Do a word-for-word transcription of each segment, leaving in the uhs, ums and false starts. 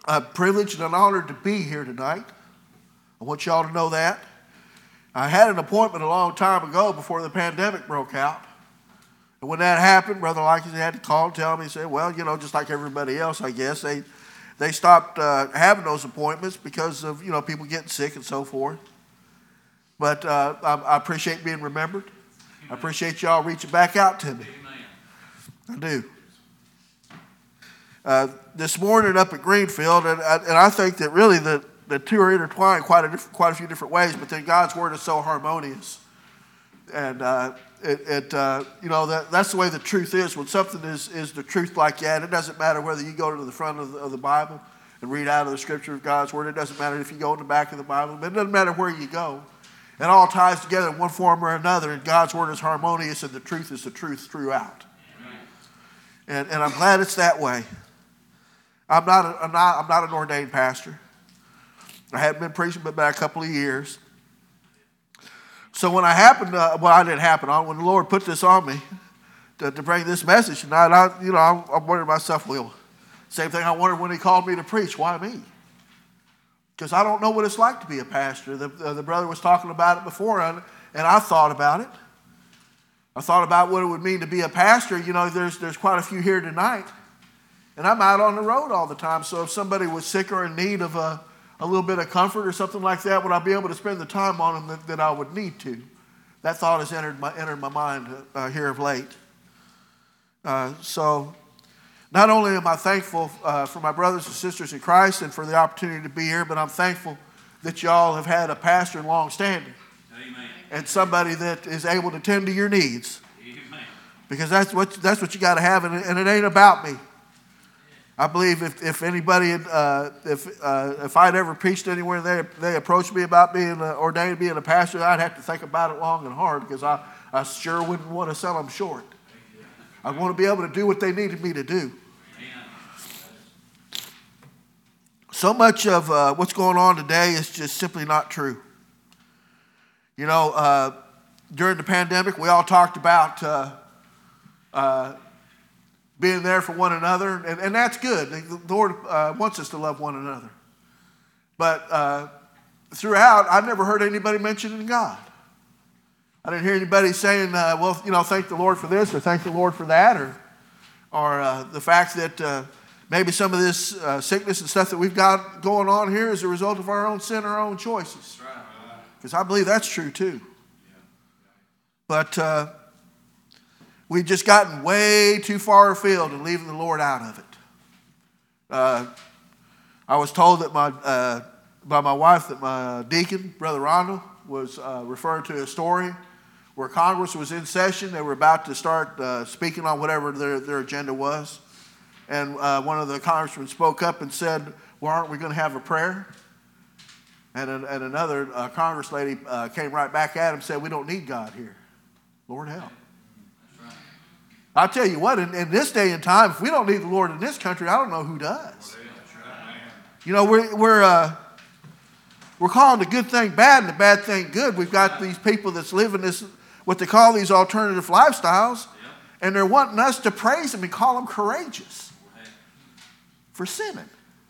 I'm privileged and honored to be here tonight. I want y'all to know that. I had an appointment a long time ago before the pandemic broke out. And when that happened, Brother Likens had to call and tell me, he said, well, you know, just like everybody else, I guess, they they stopped uh, having those appointments because of, you know, people getting sick and so forth. But uh, I, I appreciate being remembered. Amen. I appreciate y'all reaching back out to me. Amen. I do. Uh, this morning up at Greenfield, and I, and I think that really the, the two are intertwined quite a, quite a few different ways, but then God's Word is so harmonious. And uh, it, it uh, you know, that, that's the way the truth is. When something is, is the truth like that, it doesn't matter whether you go to the front of the, of the Bible and read out of the Scripture of God's Word. It doesn't matter if you go in the back of the Bible. But it doesn't matter where you go. It all ties together in one form or another, and God's Word is harmonious, and the truth is the truth throughout. And, and I'm glad it's that way. I'm not, a, I'm, not, I'm not an ordained pastor. I haven't been preaching but about a couple of years. So when I happened, uh, well, I didn't happen on when the Lord put this on me to, to bring this message tonight. I, you know, I, I wondered myself, well, same thing I wondered when He called me to preach. Why me? Because I don't know what it's like to be a pastor. The, uh, the brother was talking about it before, and, and I thought about it. I thought about what it would mean to be a pastor. You know, there's there's quite a few here tonight. And I'm out on the road all the time, so if somebody was sick or in need of a, a little bit of comfort or something like that, would I be able to spend the time on them that, that I would need to? That thought has entered my, entered my mind uh, here of late. Uh, so not only am I thankful uh, for my brothers and sisters in Christ and for the opportunity to be here, but I'm thankful that y'all have had a pastor in long standing. Amen. And somebody that is able to tend to your needs. Amen. Because that's what, that's what you got to have, and it, and it ain't about me. I believe if, if anybody, uh, if uh, if I'd ever preached anywhere and they, they approached me about being uh, ordained being a pastor, I'd have to think about it long and hard because I, I sure wouldn't want to sell them short. I want to be able to do what they needed me to do. So much of uh, what's going on today is just simply not true. You know, uh, during the pandemic, we all talked about uh, uh, being there for one another, and, and that's good. The Lord uh, wants us to love one another. But uh, throughout, I've never heard anybody mentioning God. I didn't hear anybody saying, uh, well, you know, thank the Lord for this, or thank the Lord for that, or, or uh, the fact that uh, maybe some of this uh, sickness and stuff that we've got going on here is a result of our own sin, our own choices. Because I believe that's true too. But uh, we've just gotten way too far afield and leaving the Lord out of it. Uh, I was told that my uh, by my wife that my deacon, Brother Rondo, was uh, referring to a story where Congress was in session. They were about to start uh, speaking on whatever their, their agenda was. And uh, one of the congressmen spoke up and said, well, aren't we going to have a prayer? And, and another uh, Congress lady uh, came right back at him and said, we don't need God here. Lord help. I'll tell you what, in, in this day and time, if we don't need the Lord in this country, I don't know who does. You know, we're we're uh, we're calling the good thing bad and the bad thing good. We've got these people that's living this, what they call these alternative lifestyles, and they're wanting us to praise them and call them courageous for sinning.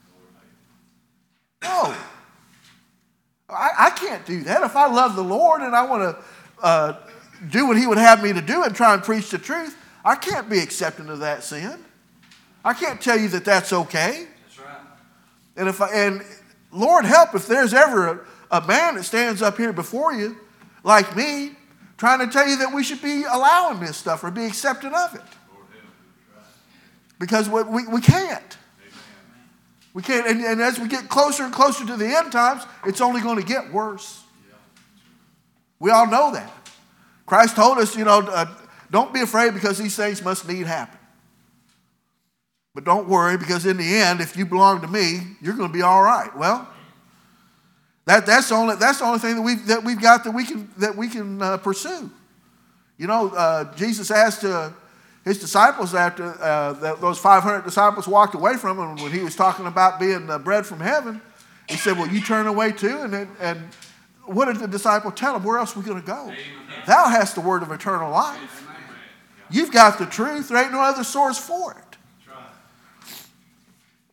No. I, I can't do that. If I love the Lord and I want to uh, do what He would have me to do and try and preach the truth, I can't be accepting of that sin. I can't tell you that that's okay. That's right. And if I, and Lord help if there's ever a, a man that stands up here before you, like me, trying to tell you that we should be allowing this stuff or be accepting of it. Because we, we, we can't. We can't, and, and as we get closer and closer to the end times, it's only going to get worse. We all know that. Christ told us, you know, uh, don't be afraid because these things must need happen. But don't worry because in the end, if you belong to me, you're going to be all right. Well, that, that's the only that's the only thing that we've that we've got that we can that we can uh, pursue. You know, uh, Jesus asked uh, his disciples after uh, that those five hundred disciples walked away from him when he was talking about being uh, bread from heaven. He said, "Well, you turn away too." And then, and what did the disciple tell him? Where else are we going to go? Amen. Thou hast the word of eternal life. Amen. You've got the truth. There ain't no other source for it.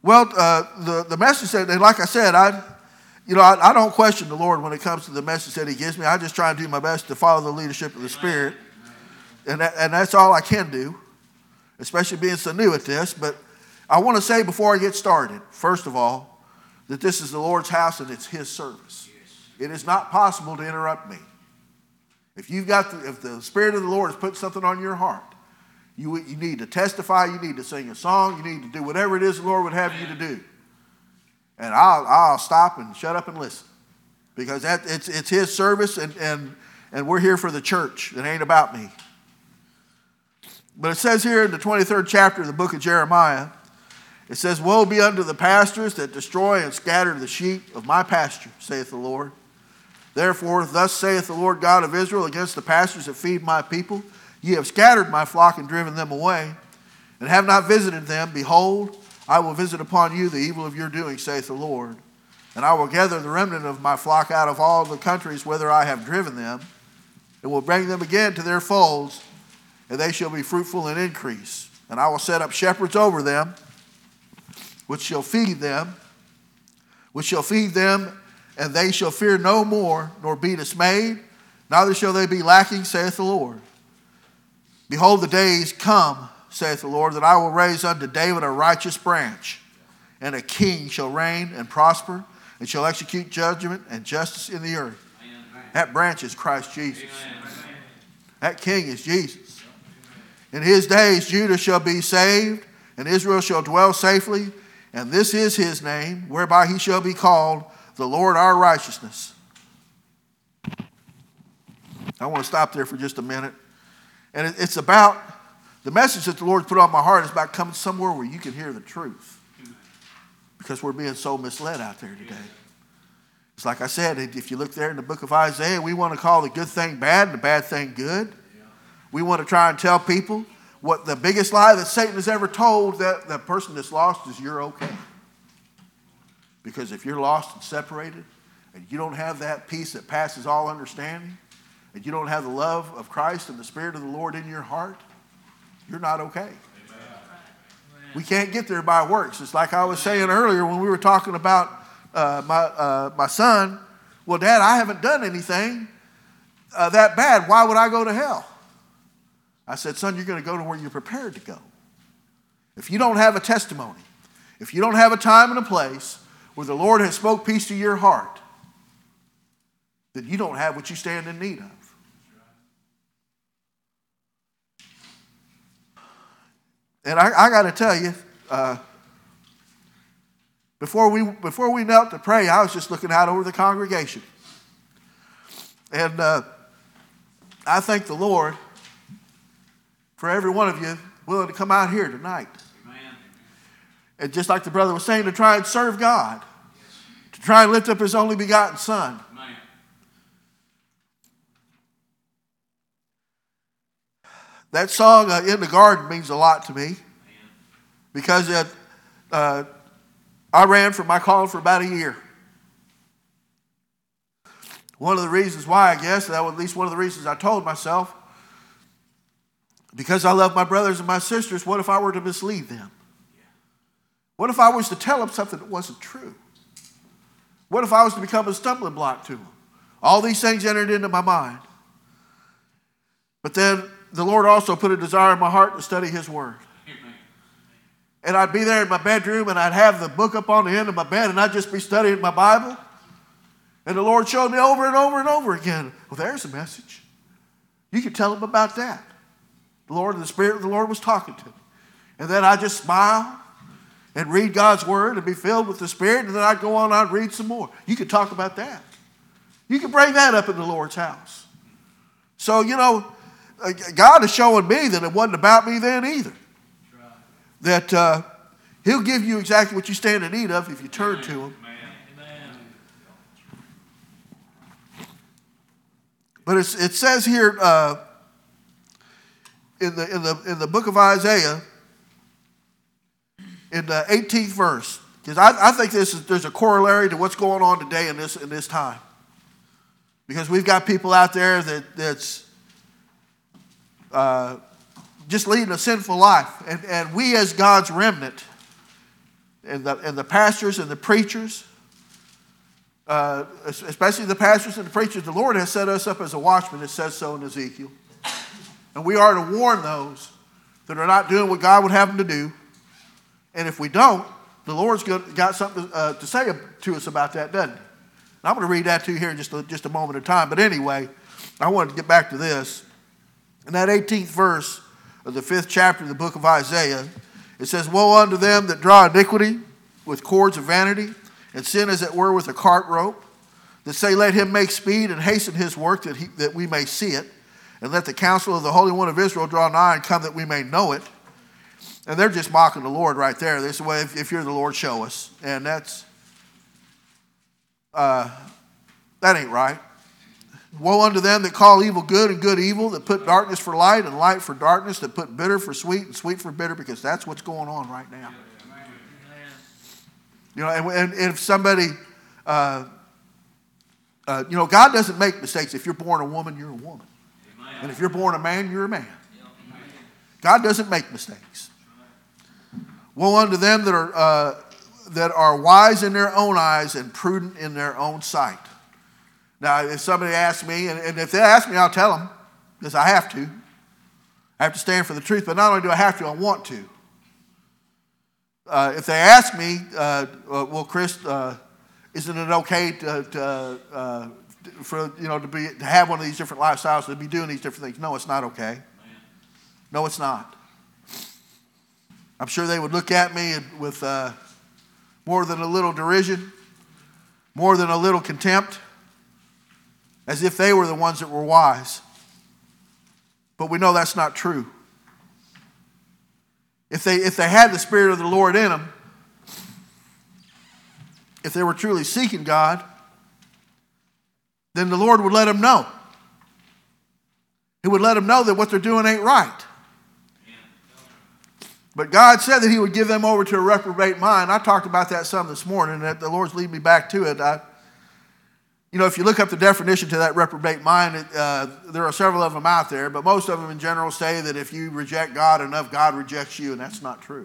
Well, uh, the, the message said, and like I said, I, you know, I, I don't question the Lord when it comes to the message that he gives me. I just try and do my best to follow the leadership of the Spirit. And, that, and that's all I can do, especially being so new at this. But I want to say before I get started, first of all, that this is the Lord's house and it's his service. It is not possible to interrupt me. If you've got the, if the Spirit of the Lord has put something on your heart, you, you need to testify, you need to sing a song, you need to do whatever it is the Lord would have you to do. And I'll, I'll stop and shut up and listen. Because that, it's, it's his service, and, and, and we're here for the church. It ain't about me. But it says here in the twenty-third chapter of the book of Jeremiah, it says, "Woe be unto the pastors that destroy and scatter the sheep of my pasture, saith the Lord. Therefore, thus saith the Lord God of Israel against the pastors that feed my people, ye have scattered my flock and driven them away, and have not visited them. Behold, I will visit upon you the evil of your doing, saith the Lord. And I will gather the remnant of my flock out of all the countries whither I have driven them, and will bring them again to their folds, and they shall be fruitful and increase. And I will set up shepherds over them, which shall feed them, which shall feed them, and they shall fear no more, nor be dismayed, neither shall they be lacking, saith the Lord. Behold, the days come, saith the Lord, that I will raise unto David a righteous branch, and a king shall reign and prosper, and shall execute judgment and justice in the earth." Amen. That branch is Christ Jesus. Amen. That king is Jesus. Amen. In his days Judah shall be saved, and Israel shall dwell safely, and this is his name, whereby he shall be called the Lord our righteousness. I want to stop there for just a minute. And it's about, the message that the Lord's put on my heart is about coming somewhere where you can hear the truth. Because we're being so misled out there today. It's like I said, if you look there in the book of Isaiah, we want to call the good thing bad and the bad thing good. We want to try and tell people what the biggest lie that Satan has ever told, that the person that's lost is you're okay. Because if you're lost and separated, and you don't have that peace that passes all understanding, and you don't have the love of Christ and the Spirit of the Lord in your heart, you're not okay. Amen. We can't get there by works. It's like I was saying earlier when we were talking about uh, my, uh, my son. Well, Dad, I haven't done anything uh, that bad. Why would I go to hell? I said, son, you're going to go to where you're prepared to go. If you don't have a testimony, if you don't have a time and a place where the Lord has spoke peace to your heart, then you don't have what you stand in need of. And I, I got to tell you, uh, before we before we knelt to pray, I was just looking out over the congregation. And uh, I thank the Lord for every one of you willing to come out here tonight. Amen. And just like the brother was saying, to try and serve God, to try and lift up his only begotten Son. Amen. That song, uh, In the Garden, means a lot to me. Because it, uh, I ran from my calling for about a year. One of the reasons why, I guess, that was at least one of the reasons I told myself, because I love my brothers and my sisters, what if I were to mislead them? What if I was to tell them something that wasn't true? What if I was to become a stumbling block to them? All these things entered into my mind. But then the Lord also put a desire in my heart to study his word. And I'd be there in my bedroom, and I'd have the book up on the end of my bed, and I'd just be studying my Bible. And the Lord showed me over and over and over again, well, there's a message. You can tell them about that. The Lord and the Spirit of the Lord was talking to me. And then I'd just smile and read God's word and be filled with the Spirit, and then I'd go on and I'd read some more. You could talk about that. You could bring that up in the Lord's house. So, you know, God is showing me that it wasn't about me then either. That uh, he'll give you exactly what you stand in need of if you turn to him. Amen. But it's, it says here uh, in the in the in the book of Isaiah, in the eighteenth verse, because I, I think this is there's a corollary to what's going on today in this in this time, because we've got people out there that that's. Uh, just leading a sinful life. And, and we as God's remnant, and the, and the pastors and the preachers, uh, especially the pastors and the preachers, the Lord has set us up as a watchman. It says so in Ezekiel. And we are to warn those that are not doing what God would have them to do. And if we don't, the Lord's got something uh, to say to us about that, doesn't he? And I'm going to read that to you here in just a, just a moment of time. But anyway, I wanted to get back to this. In that eighteenth verse of the fifth chapter of the book of Isaiah, it says, "Woe unto them that draw iniquity with cords of vanity, and sin as it were with a cart rope, that say, Let him make speed and hasten his work, that, he, that we may see it. And let the counsel of the Holy One of Israel draw nigh and come, that we may know it." And they're just mocking the Lord right there. They say, well, if, if you're the Lord, show us. And that's, uh, that ain't right. "Woe unto them that call evil good and good evil, that put darkness for light and light for darkness, that put bitter for sweet and sweet for bitter," because that's what's going on right now. You know, and, and if somebody, uh, uh, you know, God doesn't make mistakes. If you're born a woman, you're a woman. And if you're born a man, you're a man. God doesn't make mistakes. "Woe unto them that are uh, that are wise in their own eyes and prudent in their own sight." Now, if somebody asks me, and, and if they ask me, I'll tell them, because I have to. I have to stand for the truth, but not only do I have to, I want to. Uh, if they ask me, uh, well, Chris, uh, isn't it okay to, to uh, for you know to be to have one of these different lifestyles, to be doing these different things? No, it's not okay. No, it's not. I'm sure they would look at me with uh, more than a little derision, more than a little contempt, as if they were the ones that were wise. But we know that's not true. If they, if they had the Spirit of the Lord in them, if they were truly seeking God, then the Lord would let them know. He would let them know that what they're doing ain't right. But God said that he would give them over to a reprobate mind. I talked about that some this morning, that the Lord's leading me back to it. I, you know, if you look up the definition to that reprobate mind, it, uh, there are several of them out there, but most of them in general say that if you reject God enough, God rejects you, and that's not true.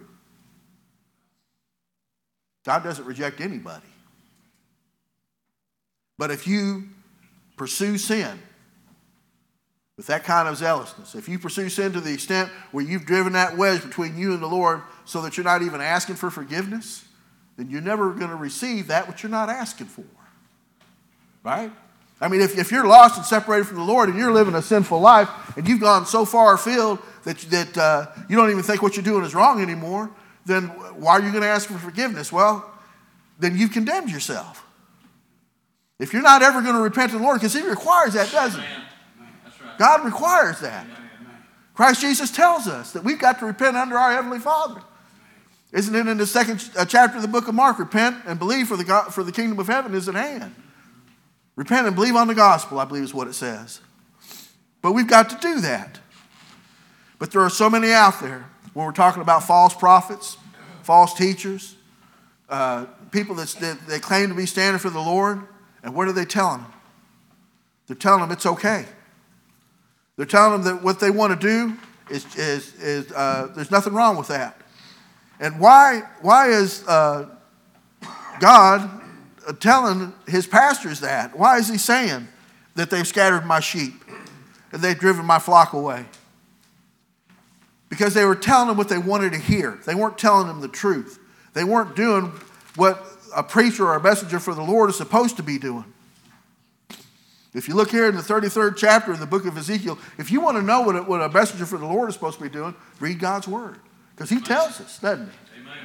God doesn't reject anybody. But if you pursue sin with that kind of zealousness, if you pursue sin to the extent where you've driven that wedge between you and the Lord so that you're not even asking for forgiveness, then you're never going to receive that which you're not asking for. Right? I mean, if, if you're lost and separated from the Lord and you're living a sinful life and you've gone so far afield that, that uh, you don't even think what you're doing is wrong anymore, then why are you going to ask for forgiveness? Well, then you've condemned yourself. If you're not ever going to repent to the Lord, because he requires that, doesn't he? God requires that. Christ Jesus tells us that we've got to repent under our Heavenly Father. Isn't it in the second chapter of the book of Mark? Repent and believe, for the, God, for the kingdom of heaven is at hand. Repent and believe on the gospel, I believe is what it says. But we've got to do that. But there are so many out there when we're talking about false prophets, false teachers, uh, people that, that they claim to be standing for the Lord. And what are they telling them? They're telling them it's okay. They're telling them that what they want to do is, is, is uh, there's nothing wrong with that. And why, why is uh, God telling his pastors that? Why is he saying that they've scattered my sheep and they've driven my flock away? Because they were telling them what they wanted to hear. They weren't telling them the truth. They weren't doing what a preacher or a messenger for the Lord is supposed to be doing. If you look here in the thirty-third chapter of the book of Ezekiel, if you want to know what a, what a messenger for the Lord is supposed to be doing, read God's word. Because he tells us, doesn't he? Amen.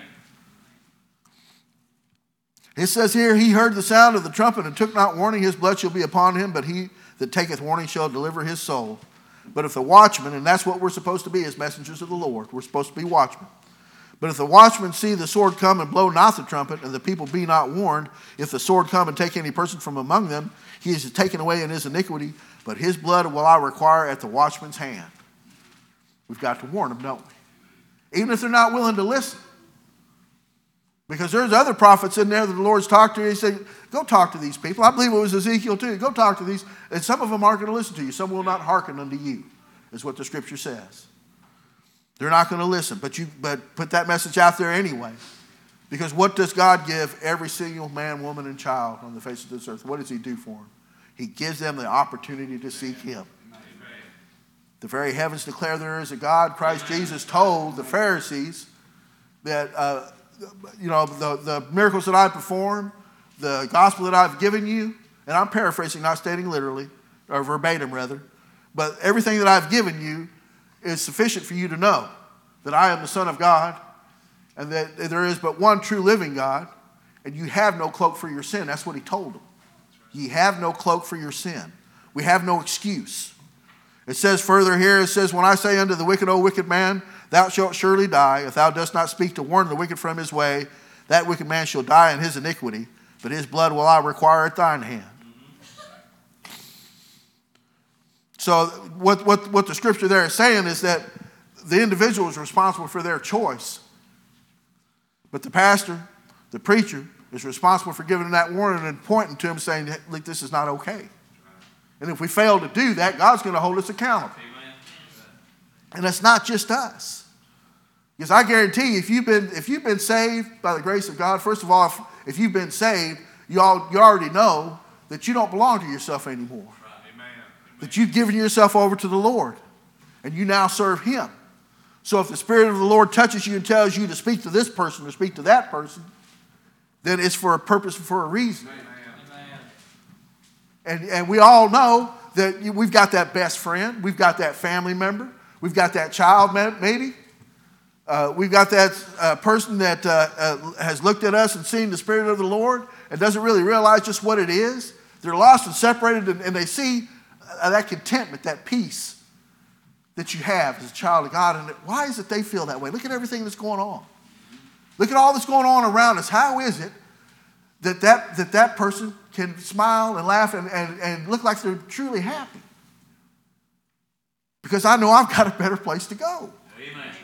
It says here, he heard the sound of the trumpet and took not warning. His blood shall be upon him, but he that taketh warning shall deliver his soul. But if the watchman, and that's what we're supposed to be as messengers of the Lord, we're supposed to be watchmen. But if the watchman see the sword come and blow not the trumpet, and the people be not warned, if the sword come and take any person from among them, he is taken away in his iniquity, but his blood will I require at the watchman's hand. We've got to warn them, don't we? Even if they're not willing to listen. Because there's other prophets in there that the Lord's talked to. He said, go talk to these people. I believe it was Ezekiel too. Go talk to these. And some of them aren't going to listen to you. Some will not hearken unto you, is what the scripture says. They're not going to listen, but you but put that message out there anyway. Because what does God give every single man, woman, and child on the face of this earth? What does he do for them? He gives them the opportunity to seek him. Amen. The very heavens declare there is a God. Christ Amen. Jesus told the Pharisees that, uh, you know, the, the miracles that I perform, the gospel that I've given you, and I'm paraphrasing, not stating literally, or verbatim rather, but everything that I've given you is sufficient for you to know that I am the Son of God, and that there is but one true living God, and you have no cloak for your sin. That's what he told them. Ye have no cloak for your sin. We have no excuse. It says further here, it says, when I say unto the wicked, O wicked man, thou shalt surely die, if thou dost not speak to warn the wicked from his way, that wicked man shall die in his iniquity, but his blood will I require at thine hand. So what, what, what the scripture there is saying is that the individual is responsible for their choice. But the pastor, the preacher, is responsible for giving them that warning and pointing to him saying, look, this is not okay. And if we fail to do that, God's going to hold us accountable. Amen. And it's not just us. Because I guarantee you, if you've been, if you've been saved by the grace of God, first of all, if, if you've been saved, you, all, you already know that you don't belong to yourself anymore. Right. Amen. That you've given yourself over to the Lord. And you now serve him. So if the Spirit of the Lord touches you and tells you to speak to this person or speak to that person, then it's for a purpose and for a reason. Amen. And, and we all know that we've got that best friend. We've got that family member. We've got that child maybe. Uh, we've got that uh, person that uh, uh, has looked at us and seen the Spirit of the Lord and doesn't really realize just what it is. They're lost and separated, and, and they see uh, that contentment, that peace that you have as a child of God. And why is it they feel that way? Look at everything that's going on. Look at all that's going on around us. How is it that that, that, that person can smile and laugh and, and, and look like they're truly happy? Because I know I've got a better place to go. Amen.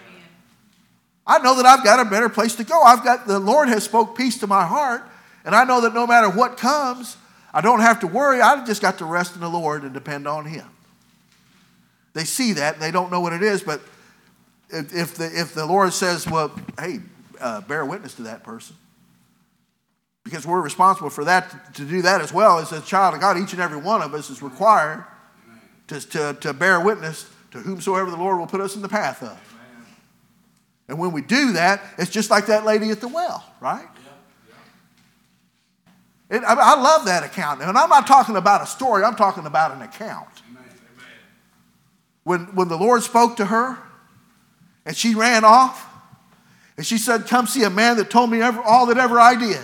I know that I've got a better place to go. I've got, the Lord has spoke peace to my heart, and I know that no matter what comes, I don't have to worry. I've just got to rest in the Lord and depend on him. They see that, and they don't know what it is, but if, if, the, if the Lord says, well, hey, uh, bear witness to that person, because we're responsible for that, to do that as well. As a child of God, each and every one of us is required to, to, to bear witness to whomsoever the Lord will put us in the path of. Amen. And when we do that, it's just like that lady at the well, right? Yeah. Yeah. It, I, I love that account. And I'm not talking about a story. I'm talking about an account. When, when the Lord spoke to her and she ran off and she said, come see a man that told me ever, all that ever I did.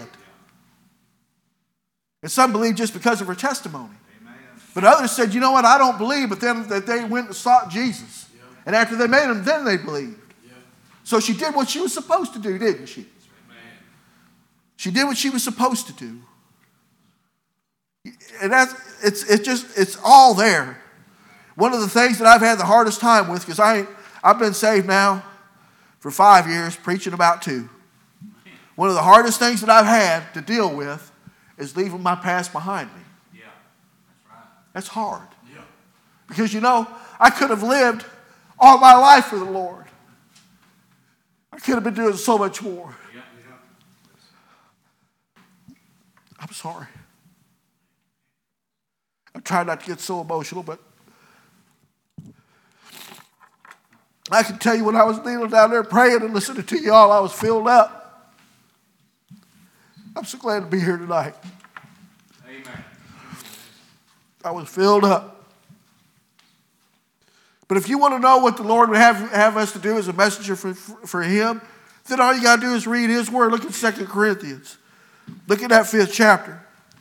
And some believed just because of her testimony. Amen. But others said, you know what, I don't believe. But then that they went and sought Jesus. Yeah. And after they made him, then they believed. Yeah. So she did what she was supposed to do, didn't she? Amen. She did what she was supposed to do. And that's, it's, it's just, it's all there. One of the things that I've had the hardest time with, because I, I've been saved now for five years, preaching about two. One of the hardest things that I've had to deal with is leaving my past behind me. Yeah, that's right. That's hard. Yeah. Because, you know, I could have lived all my life for the Lord. I could have been doing so much more. Yeah. Yeah. I'm sorry. I'm trying not to get so emotional, but I can tell you when I was kneeling down there praying and listening to you all, I was filled up. I'm so glad to be here tonight. Amen. I was filled up. But if you want to know what the Lord would have, have us to do as a messenger for, for, for him, then all you got to do is read his word. Look at Second Corinthians. Look at that fifth chapter.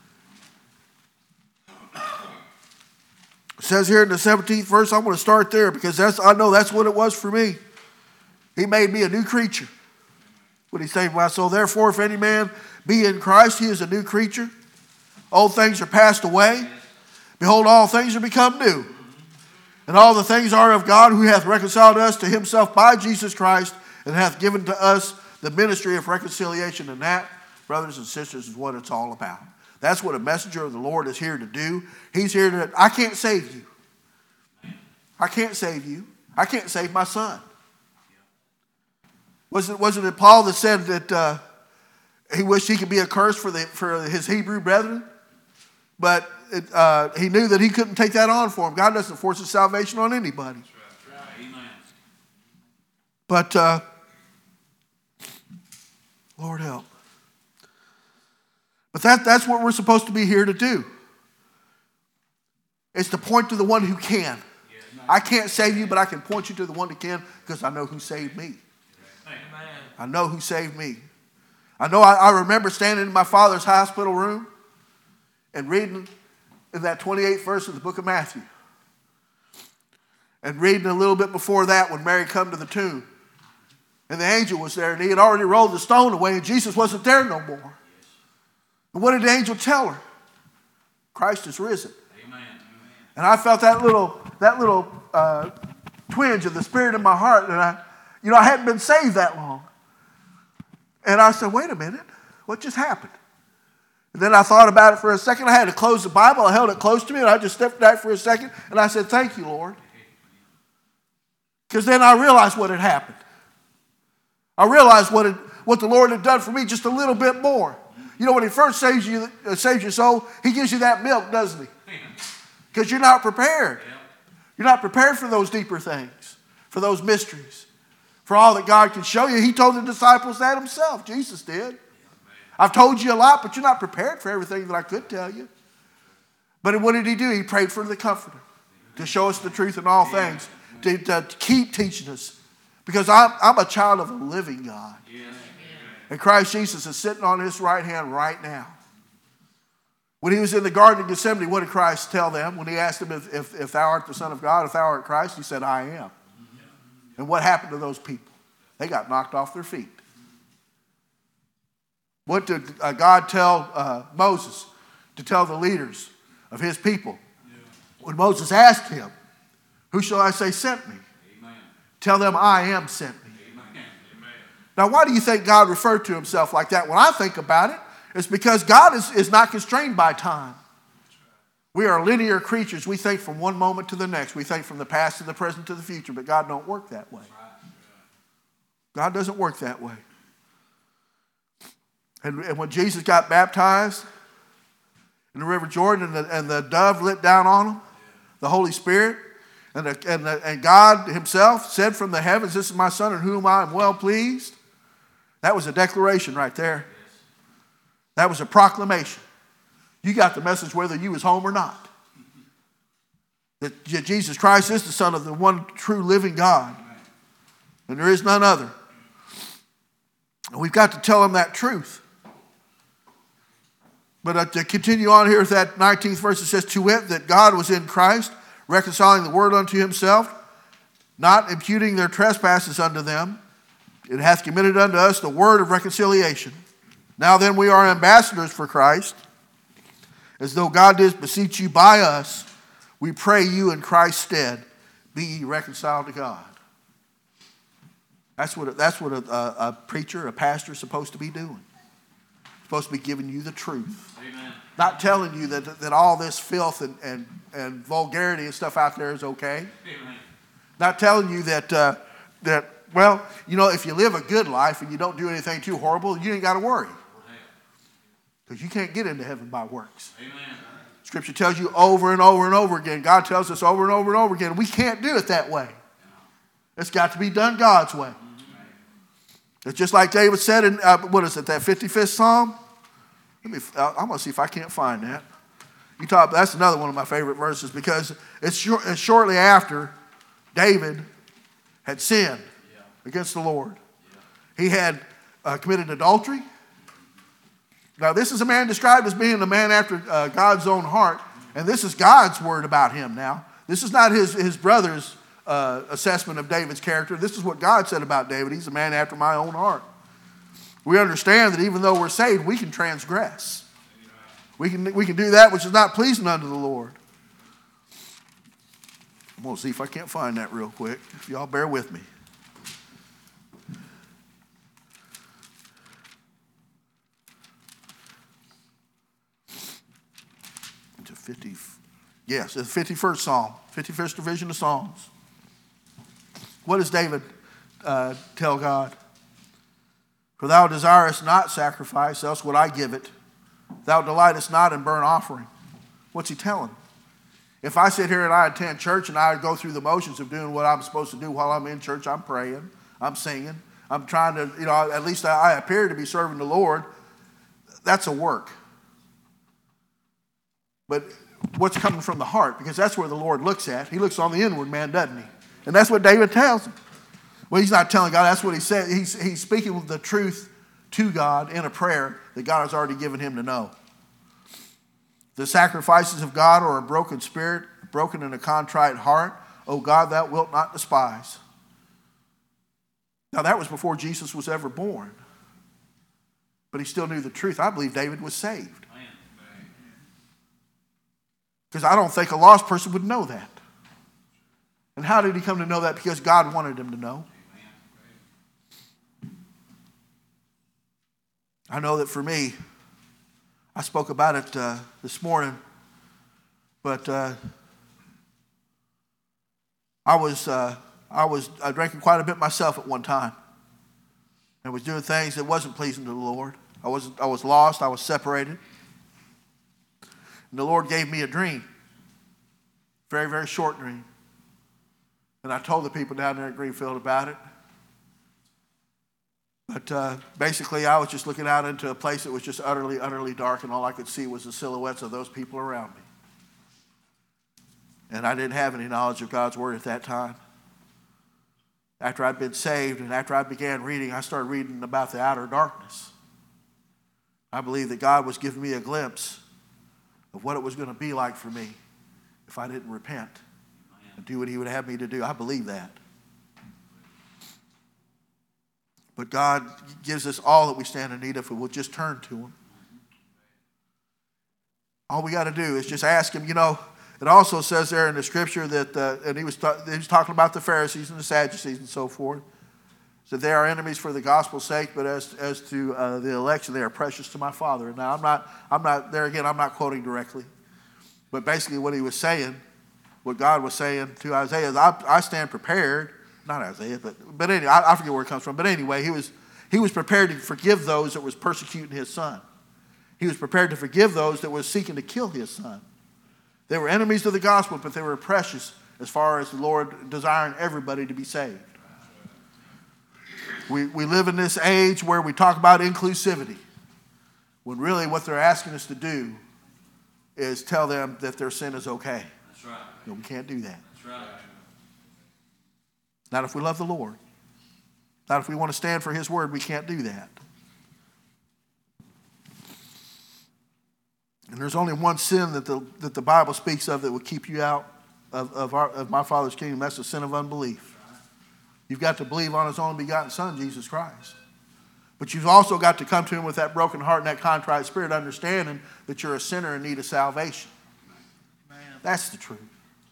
It says here in the seventeenth verse, I'm going to start there because that's, I know that's what it was for me. He made me a new creature when he saved my soul. Therefore, if any man be in Christ, he is a new creature. Old things are passed away. Behold, all things are become new. And all the things are of God, who hath reconciled us to himself by Jesus Christ, and hath given to us the ministry of reconciliation. And that, brothers and sisters, is what it's all about. That's what a messenger of the Lord is here to do. He's here to, I can't save you. I can't save you. I can't save my son. Wasn't, wasn't it Paul that said that uh, he wished he could be a curse for, the, for his Hebrew brethren. But it, uh, he knew that he couldn't take that on for him. God doesn't force his salvation on anybody. That's right. Amen. But, uh, Lord help. But that, that's what we're supposed to be here to do. It's to point to the one who can. I can't save you, but I can point you to the one who can because I know who saved me. Amen. I know who saved me. I know I, I remember standing in my father's hospital room and reading in that twenty-eighth verse of the book of Matthew. And reading a little bit before that when Mary come to the tomb. And the angel was there and he had already rolled the stone away and Jesus wasn't there no more. And what did the angel tell her? Christ is risen. Amen. And I felt that little, that little uh, twinge of the Spirit in my heart. And I, you know, I hadn't been saved that long. And I said, wait a minute, what just happened? And then I thought about it for a second. I had to close the Bible. I held it close to me and I just stepped back for a second. And I said, thank you, Lord. Because then I realized what had happened. I realized what, had, what the Lord had done for me just a little bit more. You know, when he first saves you, uh, saves your soul, he gives you that milk, doesn't he? Because you're not prepared. You're not prepared for those deeper things, for those mysteries, for all that God can show you. He told the disciples that himself. Jesus did. I've told you a lot, but you're not prepared for everything that I could tell you. But what did he do? He prayed for the Comforter to show us the truth in all things, to, to keep teaching us. Because I'm, I'm a child of a living God. And Christ Jesus is sitting on his right hand right now. When he was in the Garden of Gethsemane, what did Christ tell them? When he asked them if, if, if thou art the Son of God, if thou art Christ, he said, I am. And what happened to those people? They got knocked off their feet. What did uh, God tell uh, Moses to tell the leaders of his people? When Moses asked him, who shall I say sent me? Amen. Tell them I am sent me. Amen. Now, why do you think God referred to himself like that? When I think about it, it's because God is, is not constrained by time. We are linear creatures. We think from one moment to the next. We think from the past to the present to the future, but God don't work that way. God doesn't work that way. And, and when Jesus got baptized in the River Jordan and the, and the dove lit down on him, the Holy Spirit, and, the, and, the, and God himself said from the heavens, this is my Son in whom I am well pleased. That was a declaration right there. That was a proclamation. You got the message whether you was home or not. That Jesus Christ is the Son of the one true living God. And there is none other. And we've got to tell them that truth. But uh, to continue on here with that nineteenth verse, it says, to wit, that God was in Christ, reconciling the world unto himself, not imputing their trespasses unto them. It hath committed unto us the word of reconciliation. Now then we are ambassadors for Christ, as though God did beseech you by us. We pray you in Christ's stead, be ye reconciled to God. That's what, that's what a, a, a preacher, a pastor is supposed to be doing. Supposed to be giving you the truth. Amen. Not telling you that, that all this filth and, and, and vulgarity and stuff out there is okay. Amen. Not telling you that, uh, that, well, you know, if you live a good life and you don't do anything too horrible, you ain't got to worry. Because you can't get into heaven by works. Amen. Scripture tells you over and over and over again. God tells us over and over and over again. We can't do it that way. It's got to be done God's way. It's just like David said in, uh, what is it, that fifty-fifth Psalm? Let me, I'm going to see if I can't find that. You talk, that's another one of my favorite verses because it's, short, it's shortly after David had sinned yeah. against the Lord. Yeah. He had uh, committed adultery. Now, this is a man described as being a man after uh, God's own heart, and this is God's word about him now. This is not his, his brother's uh, assessment of David's character. This is what God said about David. He's a man after my own heart. We understand that even though we're saved, we can transgress. We can, we can do that which is not pleasing unto the Lord. I'm going to see if I can't find that real quick. If y'all bear with me. Into fifty, yes, the fifty-first Psalm, fifty-first division of Psalms. What does David uh, tell God? For thou desirest not sacrifice, else would I give it. Thou delightest not in burnt offering. What's he telling? If I sit here and I attend church and I go through the motions of doing what I'm supposed to do while I'm in church, I'm praying, I'm singing, I'm trying to, you know, at least I appear to be serving the Lord, that's a work. But what's coming from the heart? Because that's where the Lord looks at. He looks on the inward man, doesn't he? And that's what David tells him. Well, he's not telling God. That's what he said. He's, he's speaking the truth to God in a prayer that God has already given him to know. The sacrifices of God are a broken spirit, broken and a contrite heart. O God, thou wilt not despise. Now, that was before Jesus was ever born. But he still knew the truth. I believe David was saved. Because I don't think a lost person would know that. And how did he come to know that? Because God wanted him to know. I know that for me, I spoke about it uh, this morning, but uh, I was uh, I was uh, drinking quite a bit myself at one time. I was doing things that wasn't pleasing to the Lord. I was I was lost. I was separated. And the Lord gave me a dream, very, very short dream. And I told the people down there at Greenfield about it. But uh, basically, I was just looking out into a place that was just utterly, utterly dark, and all I could see was the silhouettes of those people around me. And I didn't have any knowledge of God's word at that time. After I'd been saved and after I began reading, I started reading about the outer darkness. I believe that God was giving me a glimpse of what it was going to be like for me if I didn't repent and do what he would have me to do. I believe that. But God gives us all that we stand in need of if we'll just turn to him. All we got to do is just ask him. You know, it also says there in the scripture that, uh, and he was, ta- he was talking about the Pharisees and the Sadducees and so forth, that they are enemies for the gospel's sake, but as, as to uh, the election, they are precious to my Father. And now I'm not, I'm not, there again, I'm not quoting directly. But basically what he was saying, what God was saying to Isaiah is, I, I stand prepared. Not Isaiah, but, but anyway, I, I forget where it comes from. But anyway, he was, he was prepared to forgive those that was persecuting his son. He was prepared to forgive those that was seeking to kill his son. They were enemies of the gospel, but they were precious as far as the Lord desiring everybody to be saved. We, we live in this age where we talk about inclusivity, when really what they're asking us to do is tell them that their sin is okay. That's right. No, we can't do that. That's right. Not if we love the Lord. Not if we want to stand for his word, we can't do that. And there's only one sin that the, that the Bible speaks of that will keep you out of, of, our, of my Father's kingdom. That's the sin of unbelief. You've got to believe on his only begotten Son, Jesus Christ. But you've also got to come to him with that broken heart and that contrite spirit, understanding that you're a sinner in need of salvation. Man. That's the truth.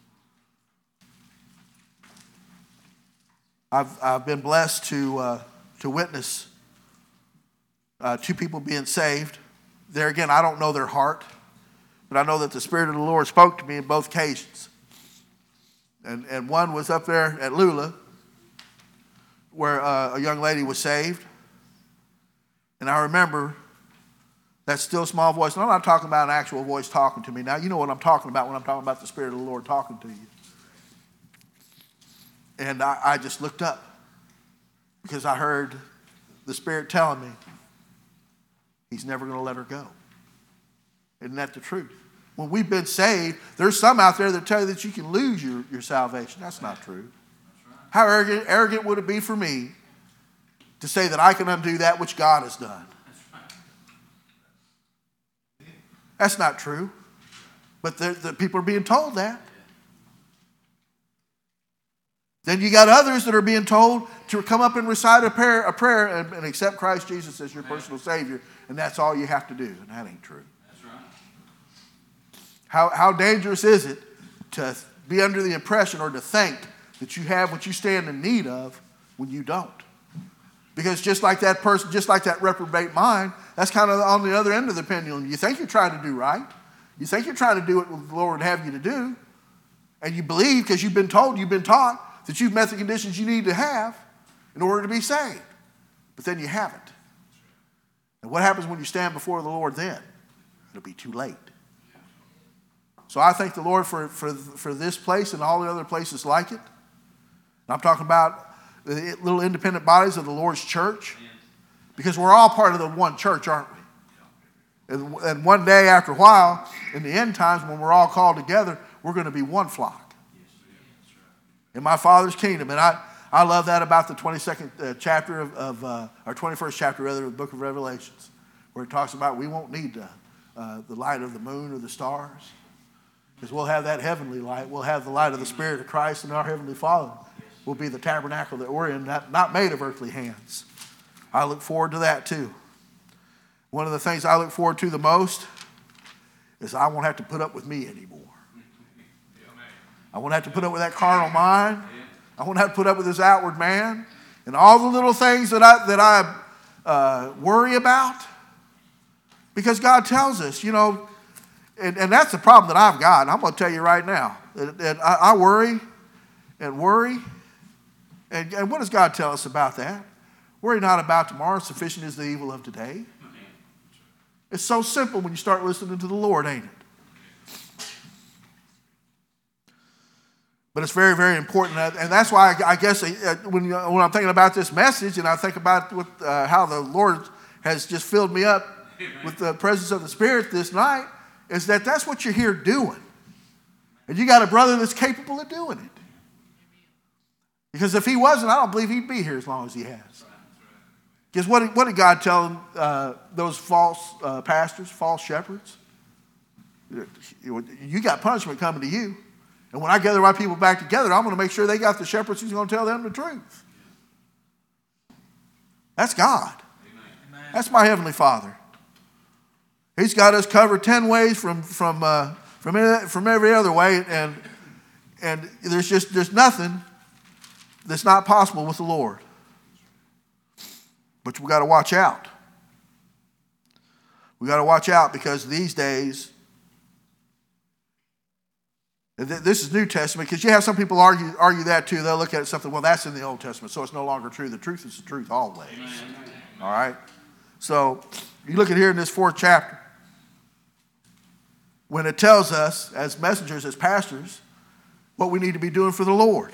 I've, I've been blessed to, uh, to witness uh, two people being saved. There again, I don't know their heart, but I know that the Spirit of the Lord spoke to me in both occasions. And, and one was up there at Lula, where uh, a young lady was saved. And I remember that still small voice. And I'm not talking about an actual voice talking to me. Now, you know what I'm talking about when I'm talking about the Spirit of the Lord talking to you. And I, I just looked up because I heard the Spirit telling me he's never going to let her go. Isn't that the truth? When we've been saved, there's some out there that tell you that you can lose your, your salvation. That's not true. How arrogant, arrogant would it be for me to say that I can undo that which God has done? That's not true. But the, the people are being told that. Then you got others that are being told to come up and recite a prayer, a prayer and, and accept Christ Jesus as your personal Savior, and that's all you have to do. And that ain't true. That's right. How, how dangerous is it to be under the impression or to think that you have what you stand in need of when you don't? Because just like that person, just like that reprobate mind, that's kind of on the other end of the pendulum. You think you're trying to do right. You think you're trying to do what the Lord would have you to do. And you believe because you've been told, you've been taught, that you've met the conditions you need to have in order to be saved. But then you haven't. And what happens when you stand before the Lord then? It'll be too late. So I thank the Lord for, for, for this place and all the other places like it. And I'm talking about the little independent bodies of the Lord's church, because we're all part of the one church, aren't we? And, and one day after a while, in the end times, when we're all called together, we're going to be one flock in my Father's kingdom. And I, I love that about the twenty-second uh, chapter of, of uh, or twenty-first chapter rather of the book of Revelations, where it talks about we won't need uh, uh, the light of the moon or the stars, because we'll have that heavenly light. We'll have the light of the Spirit of Christ, and our Heavenly Father will be the tabernacle that we're in, not, not made of earthly hands. I look forward to that too. One of the things I look forward to the most is I won't have to put up with me anymore. I won't have to put up with that carnal mind. I won't have to put up with this outward man and all the little things that I that I uh, worry about. Because God tells us, you know, and, and that's the problem that I've got. And I'm going to tell you right now that, that I, I worry and worry. And, and what does God tell us about that? Worry not about tomorrow. Sufficient is the evil of today. It's so simple when you start listening to the Lord, ain't it? But it's very, very important. And that's why I guess when, when I'm thinking about this message and I think about what, uh, how the Lord has just filled me up with the presence of the Spirit this night, is that that's what you're here doing. And you got a brother that's capable of doing it. Because if he wasn't, I don't believe he'd be here as long as he has. Because what did, what did God tell them, uh, those false uh, pastors, false shepherds? You got punishment coming to you. And when I gather my people back together, I'm going to make sure they got the shepherds who's going to tell them the truth. That's God. Amen. That's my Heavenly Father. He's got us covered ten ways from from uh, from from every other way, and and there's just there's nothing that's not possible with the Lord. But we got to watch out. We got to watch out, because these days, this is New Testament, because you have some people argue argue that too. They'll look at it something, well, that's in the Old Testament, so it's no longer true. The truth is the truth always. Amen. All right? So you look at here in this fourth chapter, when it tells us as messengers, as pastors, what we need to be doing for the Lord.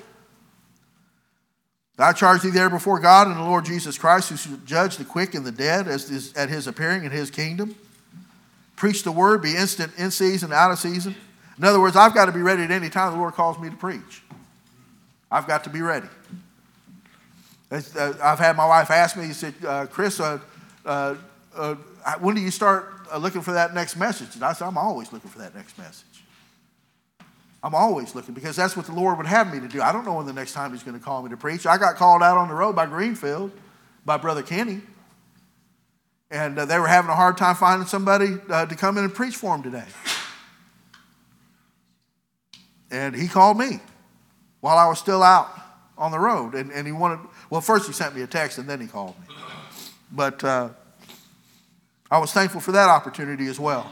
I charge thee there before God and the Lord Jesus Christ, who shall judge the quick and the dead as is, at his appearing in his kingdom. Preach the word, be instant in season, out of season. In other words, I've got to be ready at any time the Lord calls me to preach. I've got to be ready. Uh, I've had my wife ask me, he said, uh, Chris, uh, uh, uh, when do you start uh, looking for that next message? And I said, I'm always looking for that next message. I'm always looking, because that's what the Lord would have me to do. I don't know when the next time he's going to call me to preach. I got called out on the road by Greenfield, by Brother Kenny. And uh, they were having a hard time finding somebody uh, to come in and preach for them today. And he called me while I was still out on the road. And, and he wanted, well, first he sent me a text and then he called me. But uh, I was thankful for that opportunity as well.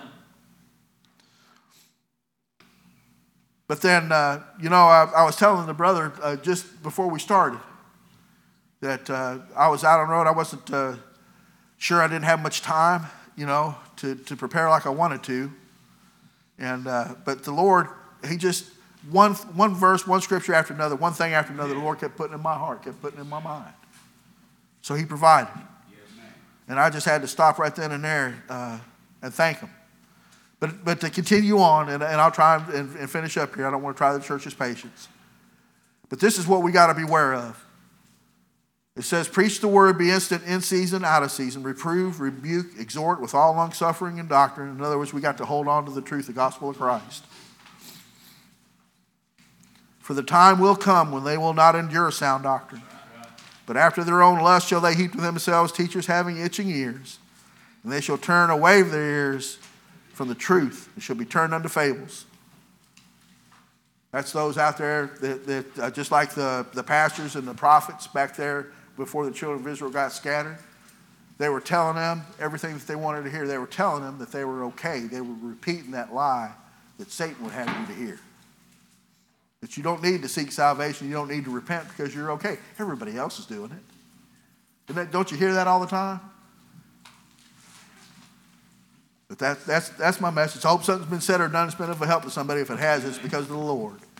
But then, uh, you know, I, I was telling the brother uh, just before we started that uh, I was out on the road. I wasn't uh, sure, I didn't have much time, you know, to, to prepare like I wanted to. And uh, but the Lord, he just, one one verse, one scripture after another, one thing after another, the Lord kept putting in my heart, kept putting in my mind. So he provided. And I just had to stop right then and there uh, and thank him. But but to continue on, and, and I'll try and, and finish up here. I don't want to try the church's patience. But this is what we got to be aware of. It says, preach the word, be instant in season, out of season, reprove, rebuke, exhort with all long suffering and doctrine. In other words, we got to hold on to the truth, the gospel of Christ. For the time will come when they will not endure sound doctrine. But after their own lust shall they heap to themselves teachers having itching ears. And they shall turn away their ears from the truth, and shall be turned unto fables. That's those out there that, that uh, just like the, the pastors and the prophets back there before the children of Israel got scattered, they were telling them everything that they wanted to hear. They were telling them that they were okay. They were repeating that lie that Satan would have you to hear. That you don't need to seek salvation, you don't need to repent because you're okay. Everybody else is doing it. Isn't that, don't you hear that all the time? But that, that's, that's my message. I hope something's been said or done that's been of a help to somebody. If it has, it's because of the Lord.